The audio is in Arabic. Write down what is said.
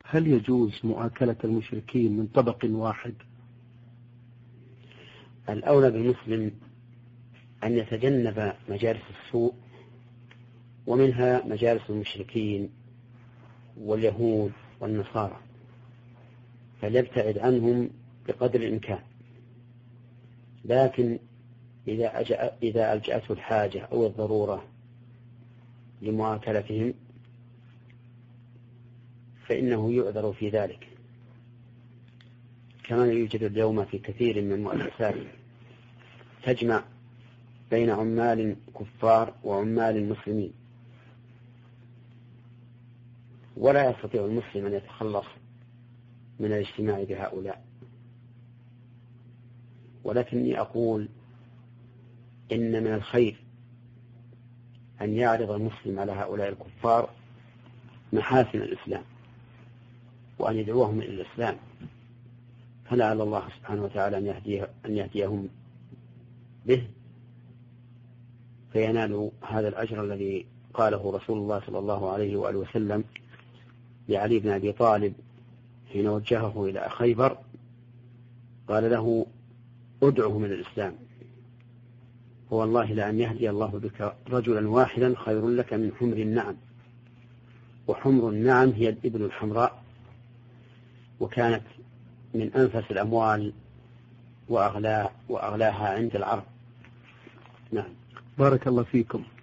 هل يجوز مؤاكلة المشركين من طبق واحد؟ الأولى بالمسلم أن يتجنب مجالس السوء، ومنها مجالس المشركين واليهود والنصارى، فليبتعد عنهم بقدر الإمكان. لكن إذا ألجأته الحاجة أو الضرورة لمؤاكلتهم فإنه يعذر في ذلك، كما يوجد اليوم في كثير من المؤسسات تجمع بين عمال كفار وعمال مسلمين، ولا يستطيع المسلم أن يتخلص من الاجتماع بهؤلاء. ولكني أقول إن من الخير أن يعرض المسلم على هؤلاء الكفار محاسن الإسلام وأن يدعوهم إلى الإسلام، فلعل الله سبحانه وتعالى أن يهديهم به فينالوا هذا الأجر الذي قاله رسول الله صلى الله عليه وآله وسلم لعلي بن أبي طالب حين وجهه إلى خيبر، قال له: ادعه من الإسلام، والله لأن يهدي الله بك رجلا واحدا خير لك من حمر النعم. وحمر النعم هي الإبل الحمراء، وكانت من أنفس الأموال وأغلاها عند العرب. نعم. بارك الله فيكم.